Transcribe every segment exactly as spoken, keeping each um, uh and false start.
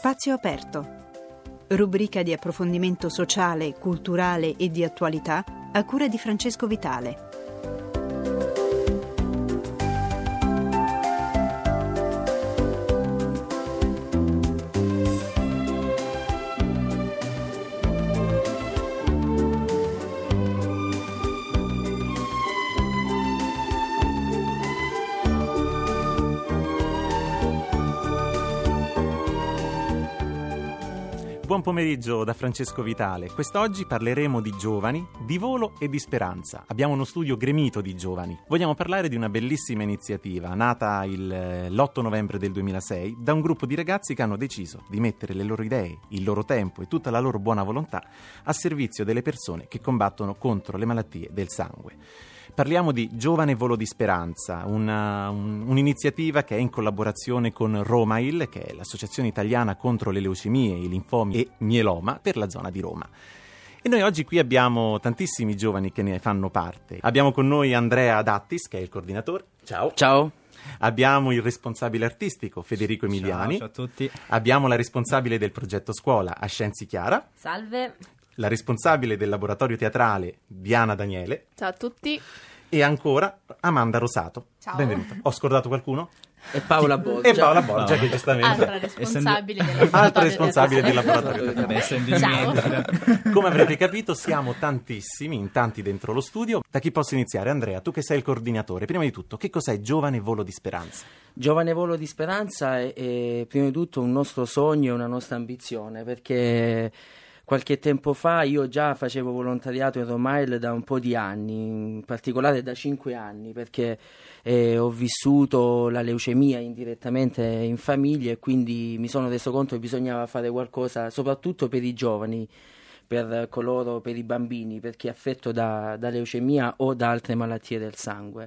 Spazio aperto. Rubrica di approfondimento sociale, culturale e di attualità a cura di Francesco Vitale. Buon pomeriggio da Francesco Vitale. Quest'oggi parleremo di giovani, di volo e di speranza. Abbiamo uno studio gremito di giovani. Vogliamo parlare di una bellissima iniziativa nata il, l'otto novembre del duemilasei da un gruppo di ragazzi che hanno deciso di mettere le loro idee, il loro tempo e tutta la loro buona volontà a servizio delle persone che combattono contro le malattie del sangue. Parliamo di Giovane Volo di Speranza, una, un, un'iniziativa che è in collaborazione con Romail, che è l'associazione italiana contro le leucemie, i linfomi e mieloma per la zona di Roma. E noi oggi qui abbiamo tantissimi giovani che ne fanno parte. Abbiamo con noi Andrea Dattis, che è il coordinatore. Ciao. Ciao. Abbiamo il responsabile artistico Federico Emiliani. Ciao, ciao a tutti. Abbiamo la responsabile del progetto scuola Ascenzi Chiara. Salve. La responsabile del laboratorio teatrale Diana Daniele. Ciao a tutti. E ancora Amanda Rosato. Ciao. Benvenuta. Ho scordato qualcuno? E Paola Borgia. E Paola Borgia, che giustamente Altra responsabile del Altra laboratorio responsabile del teatrale. laboratorio Essendo in Ciao. mente. Come avrete capito, siamo tantissimi, in tanti dentro lo studio. Da chi posso iniziare? Andrea, tu che sei il coordinatore. Prima di tutto, che cos'è Giovane Volo di Speranza? Giovane Volo di Speranza è, è prima di tutto un nostro sogno e una nostra ambizione, perché qualche tempo fa io già facevo volontariato in Romail da un po' di anni, in particolare da cinque anni, perché eh, ho vissuto la leucemia indirettamente in famiglia e quindi mi sono reso conto che bisognava fare qualcosa soprattutto per i giovani, per coloro, per i bambini, per chi è affetto da, da leucemia o da altre malattie del sangue.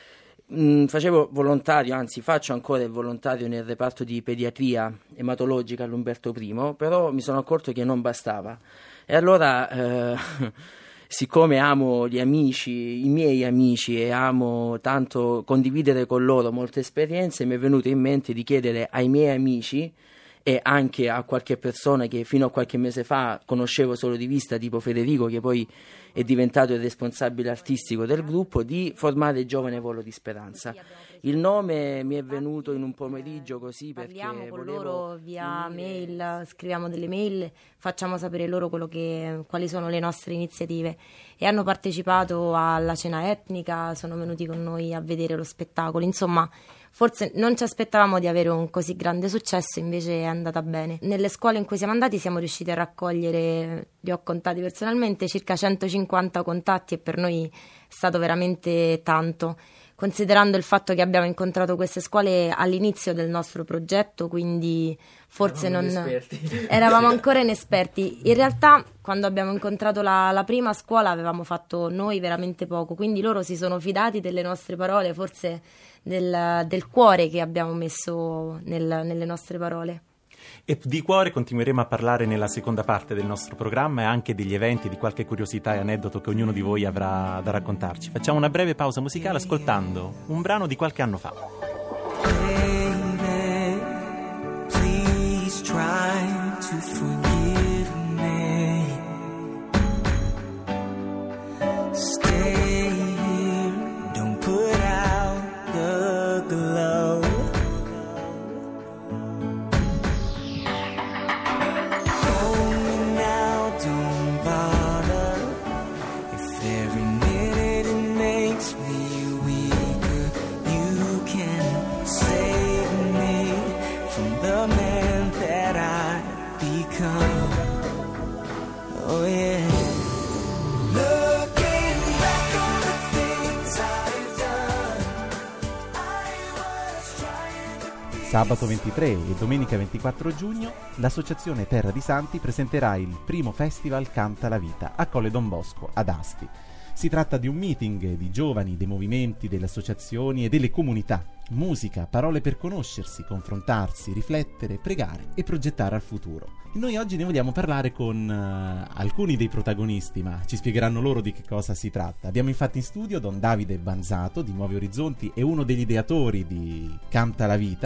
Mm, facevo volontario, anzi faccio ancora il volontario nel reparto di pediatria ematologica all'Umberto I, però mi sono accorto che non bastava e allora eh, siccome amo gli amici, i miei amici e amo tanto condividere con loro molte esperienze, mi è venuto in mente di chiedere ai miei amici e anche a qualche persona che fino a qualche mese fa conoscevo solo di vista, tipo Federico, che poi è diventato il responsabile artistico del gruppo, di formare Giovane Volo di Speranza. Il nome mi è venuto in un pomeriggio così perché parliamo con volevo loro via unire... mail, scriviamo delle mail, facciamo sapere loro quello che, quali sono le nostre iniziative e hanno partecipato alla cena etnica, sono venuti con noi a vedere lo spettacolo, insomma forse non ci aspettavamo di avere un così grande successo, invece è andata bene. Nelle scuole in cui siamo andati siamo riusciti a raccogliere, li ho contati personalmente, circa centocinquanta contatti e per noi è stato veramente tanto, considerando il fatto che abbiamo incontrato queste scuole all'inizio del nostro progetto, quindi forse eravamo non inesperti. eravamo ancora inesperti. In realtà quando abbiamo incontrato la, la prima scuola avevamo fatto noi veramente poco, quindi loro si sono fidati delle nostre parole, forse del, del cuore che abbiamo messo nel, nelle nostre parole. E di cuore continueremo a parlare nella seconda parte del nostro programma e anche degli eventi, di qualche curiosità e aneddoto che ognuno di voi avrà da raccontarci. Facciamo una breve pausa musicale ascoltando un brano di qualche anno fa. Baby, please try to forgive me. Stay here, don't put out the glow. Sabato ventitré e domenica ventiquattro giugno l'associazione Terra di Santi presenterà il primo festival Canta la Vita a Colle Don Bosco ad Asti. Si tratta di un meeting di giovani, dei movimenti, delle associazioni e delle comunità. Musica, parole per conoscersi, confrontarsi, riflettere, pregare e progettare al futuro. Noi oggi ne vogliamo parlare con uh, alcuni dei protagonisti, ma ci spiegheranno loro di che cosa si tratta. Abbiamo infatti in studio Don Davide Banzato di Nuovi Orizzonti e uno degli ideatori di Canta la Vita,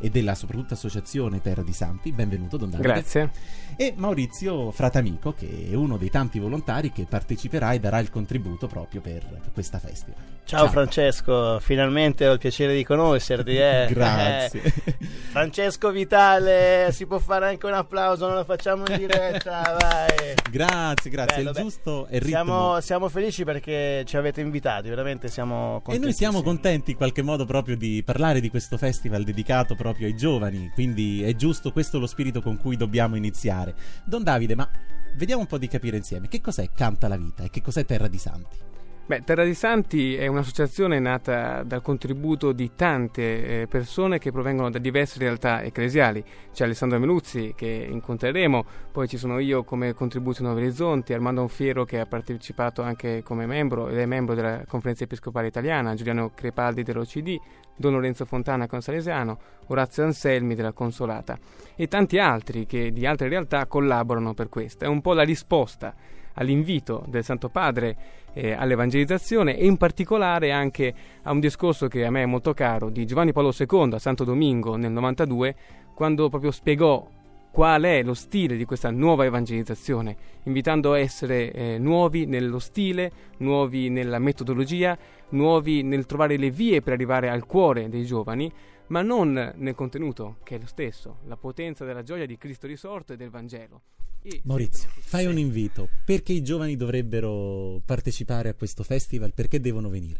e della soprattutto associazione Terra di Santi. Benvenuto Don Davide. Grazie. E Maurizio Fratamico, che è uno dei tanti volontari che parteciperà e darà il contributo proprio per questa festival. Ciao, Ciao. Francesco, finalmente ho il piacere di conoscerti. Eh. Grazie. Eh. Francesco Vitale, si può fare anche un applauso, non lo facciamo in diretta, vai. Grazie, grazie. Bello, il beh, giusto è il ritmo. Siamo, siamo felici perché ci avete invitati, veramente siamo contenti. E noi siamo contenti in qualche modo proprio di parlare di questo festival dedicato proprio ai giovani, quindi è giusto, questo lo spirito con cui dobbiamo iniziare. Don Davide, ma vediamo un po' di capire insieme che cos'è Canta la Vita e che cos'è Terra di Santi. Beh, Terra di Santi è un'associazione nata dal contributo di tante eh, persone che provengono da diverse realtà ecclesiali. C'è Alessandro Meluzzi, che incontreremo, poi ci sono io come contributo Nuovi Orizzonti, Armando Onfiero, che ha partecipato anche come membro ed è membro della Conferenza Episcopale Italiana, Giuliano Crepaldi dell'O C D, Don Lorenzo Fontana Consalesiano, Orazio Anselmi della Consolata e tanti altri che di altre realtà collaborano per questo. È un po' la risposta all'invito del Santo Padre eh, all'evangelizzazione e in particolare anche a un discorso che a me è molto caro di Giovanni Paolo secondo a Santo Domingo nel novantadue, quando proprio spiegò qual è lo stile di questa nuova evangelizzazione, invitando a essere eh, nuovi nello stile, nuovi nella metodologia, nuovi nel trovare le vie per arrivare al cuore dei giovani, ma non nel contenuto, che è lo stesso, la potenza della gioia di Cristo risorto e del Vangelo. E Maurizio, fai un invito. Perché i giovani dovrebbero partecipare a questo festival? Perché devono venire?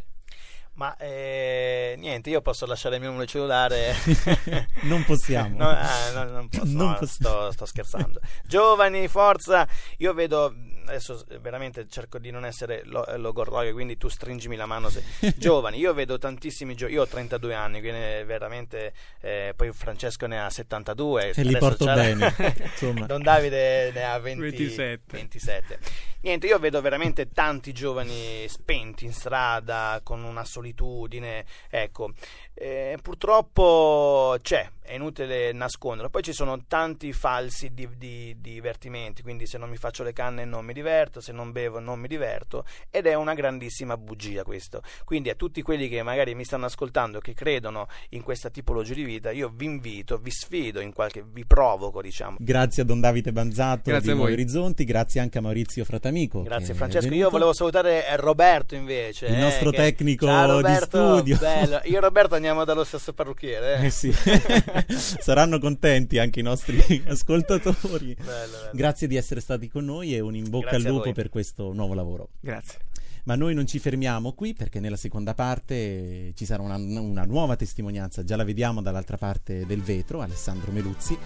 Ma eh, niente, io posso lasciare il mio numero cellulare. Non possiamo. No, eh, no, non posso, Non no, posso. sto, sto scherzando. Giovani, forza. Io vedo, adesso veramente cerco di non essere lo- logorroico, quindi tu stringimi la mano se... Giovani, io vedo tantissimi giovani. Io ho trentadue anni, quindi veramente eh, poi Francesco ne ha settantadue E li adesso porto c'ha- bene, insomma. Don Davide ne ha venti, ventisette. ventisette. Niente, io vedo veramente tanti giovani spenti in strada con una solitudine, ecco. Eh, purtroppo c'è, è inutile nasconderlo. Poi ci sono tanti falsi di, di, divertimenti, quindi se non mi faccio le canne non mi diverto, se non bevo non mi diverto, ed è una grandissima bugia questo. Quindi a tutti quelli che magari mi stanno ascoltando, che credono in questa tipologia di vita, io vi invito, vi sfido, in qualche, vi provoco, diciamo. Grazie a Don Davide Banzatto Grazie di a Nuovi voi. Orizzonti, grazie anche a Maurizio Fratamico. Grazie che è Francesco, venuto. io volevo salutare Roberto invece, Il eh, nostro che- tecnico Ciao, di Roberto, studio. bello. Io e Roberto andiamo dallo stesso parrucchiere, eh. Eh sì. Saranno contenti anche i nostri ascoltatori. Bello, bello. Grazie di essere stati con noi e un in bocca Grazie a al lupo voi. per questo nuovo lavoro. Grazie. Ma noi non ci fermiamo qui, perché nella seconda parte ci sarà una, una nuova testimonianza, già la vediamo dall'altra parte del vetro, Alessandro Meluzzi.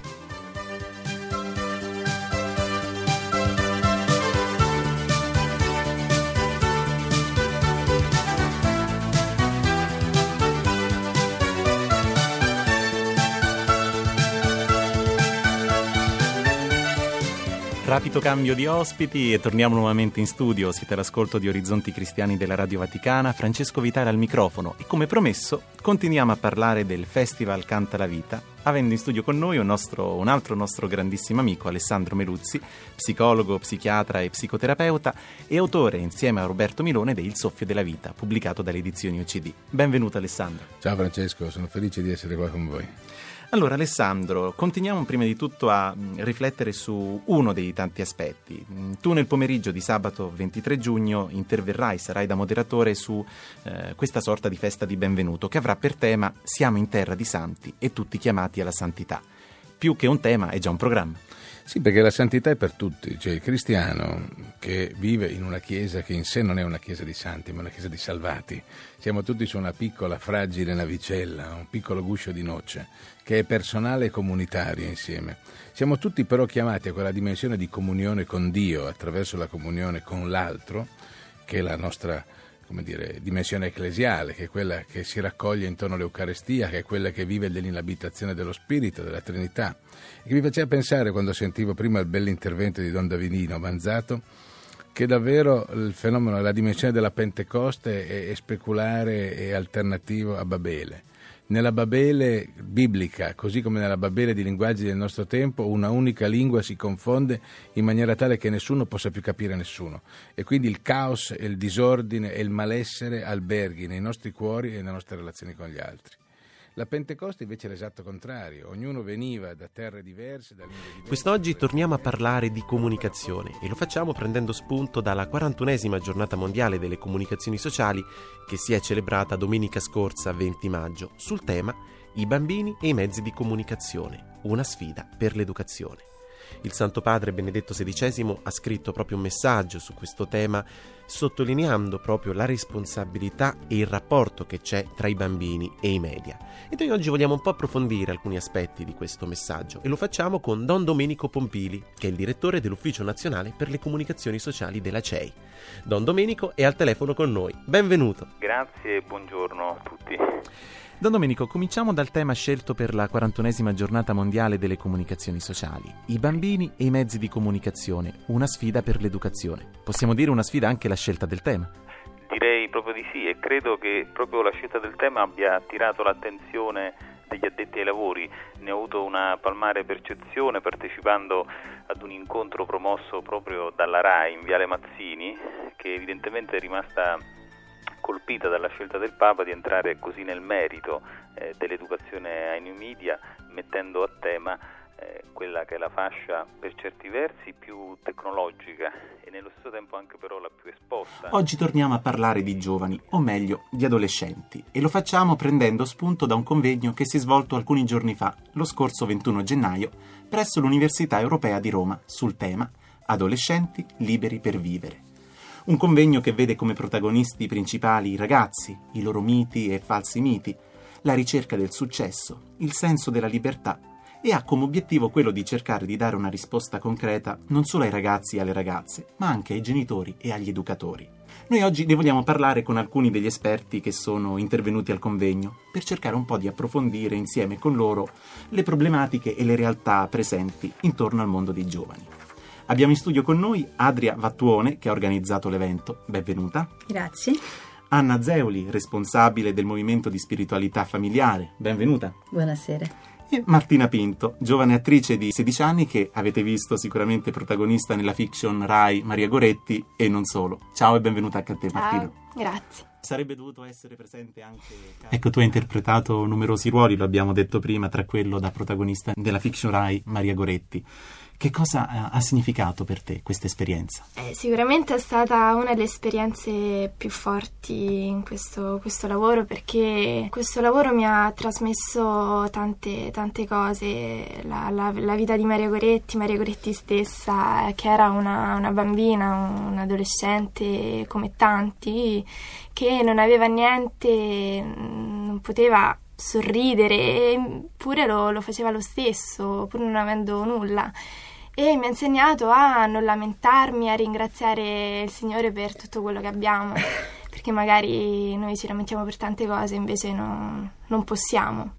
Rapido cambio di ospiti e torniamo nuovamente in studio. Siete all'ascolto di Orizzonti Cristiani della Radio Vaticana, Francesco Vitale al microfono e come promesso continuiamo a parlare del Festival Canta la Vita, avendo in studio con noi un, nostro, un altro nostro grandissimo amico, Alessandro Meluzzi, psicologo, psichiatra e psicoterapeuta e autore insieme a Roberto Milone de Il Soffio della Vita, pubblicato dalle edizioni O C D. Benvenuto Alessandro. Ciao Francesco, sono felice di essere qua con voi. Allora Alessandro, continuiamo prima di tutto a mh, riflettere su uno dei tanti aspetti. Mh, Tu nel pomeriggio di sabato ventitré giugno interverrai, sarai da moderatore su eh, questa sorta di festa di benvenuto che avrà per tema Siamo in terra di santi e tutti chiamati alla santità. Più che un tema è già un programma. Sì, perché la santità è per tutti, cioè il cristiano che vive in una chiesa che in sé non è una chiesa di santi, ma una chiesa di salvati. Siamo tutti su una piccola, fragile navicella, un piccolo guscio di noce, che è personale e comunitaria insieme. Siamo tutti però chiamati a quella dimensione di comunione con Dio, attraverso la comunione con l'altro, che è la nostra, come dire, dimensione ecclesiale, che è quella che si raccoglie intorno all'Eucarestia, che è quella che vive dell'inabitazione dello Spirito, della Trinità. E che mi faceva pensare, quando sentivo prima il bell'intervento di Don Davidino Banzatto, che davvero il fenomeno, la dimensione della Pentecoste è, è speculare e alternativo a Babele. Nella Babele biblica, così come nella Babele di linguaggi del nostro tempo, una unica lingua si confonde in maniera tale che nessuno possa più capire nessuno. E quindi il caos, e il disordine e il malessere alberghi nei nostri cuori e nelle nostre relazioni con gli altri. La Pentecoste invece è l'esatto contrario, ognuno veniva da terre diverse, da lingue diverse. Quest'oggi torniamo a parlare di comunicazione e lo facciamo prendendo spunto dalla quarantunesima giornata mondiale delle comunicazioni sociali che si è celebrata domenica scorsa venti maggio sul tema I bambini e i mezzi di comunicazione, una sfida per l'educazione. Il Santo Padre Benedetto sedicesimo ha scritto proprio un messaggio su questo tema, sottolineando proprio la responsabilità e il rapporto che c'è tra i bambini e i media. E noi oggi vogliamo un po' approfondire alcuni aspetti di questo messaggio e lo facciamo con Don Domenico Pompili, che è il direttore dell'Ufficio Nazionale per le Comunicazioni Sociali della C E I. Don Domenico è al telefono con noi. Benvenuto. Grazie e buongiorno a tutti. Don Domenico, cominciamo dal tema scelto per la quarantunesima giornata mondiale delle comunicazioni sociali. I bambini e i mezzi di comunicazione, una sfida per l'educazione. Possiamo dire una sfida anche la scelta del tema? Direi proprio di sì, e credo che proprio la scelta del tema abbia attirato l'attenzione degli addetti ai lavori. Ne ho avuto una palmare percezione partecipando ad un incontro promosso proprio dalla RAI in Viale Mazzini, che evidentemente è rimasta colpita dalla scelta del Papa di entrare così nel merito eh, dell'educazione ai new media, mettendo a tema eh, quella che è la fascia per certi versi più tecnologica e nello stesso tempo anche però la più esposta. Oggi torniamo a parlare di giovani, o meglio di adolescenti, e lo facciamo prendendo spunto da un convegno che si è svolto alcuni giorni fa, lo scorso ventuno gennaio, presso l'Università Europea di Roma, sul tema Adolescenti liberi per vivere. Un convegno che vede come protagonisti principali i ragazzi, i loro miti e falsi miti, la ricerca del successo, il senso della libertà e ha come obiettivo quello di cercare di dare una risposta concreta non solo ai ragazzi e alle ragazze, ma anche ai genitori e agli educatori. Noi oggi ne vogliamo parlare con alcuni degli esperti che sono intervenuti al convegno per cercare un po' di approfondire insieme con loro le problematiche e le realtà presenti intorno al mondo dei giovani. Abbiamo in studio con noi Adria Vattuone, che ha organizzato l'evento. Benvenuta. Grazie. Anna Zeoli, responsabile del Movimento di Spiritualità Familiare. Benvenuta. Buonasera. E Martina Pinto, giovane attrice di sedici anni che avete visto sicuramente protagonista nella fiction Rai Maria Goretti e non solo. Ciao e benvenuta anche a te, Martina. Ciao, grazie. Sarebbe dovuto essere presente anche... Ecco, tu hai interpretato numerosi ruoli, lo abbiamo detto prima, tra quello da protagonista della fiction Rai Maria Goretti. Che cosa ha significato per te questa esperienza? Eh, sicuramente è stata una delle esperienze più forti in questo, questo lavoro, perché questo lavoro mi ha trasmesso tante, tante cose. La, la, la vita di Maria Goretti, Maria Goretti stessa, che era una, una bambina, un adolescente come tanti, che non aveva niente, non poteva sorridere, eppure lo, lo faceva lo stesso, pur non avendo nulla. E mi ha insegnato a non lamentarmi, a ringraziare il Signore per tutto quello che abbiamo, perché magari noi ci lamentiamo per tante cose, invece no, non possiamo.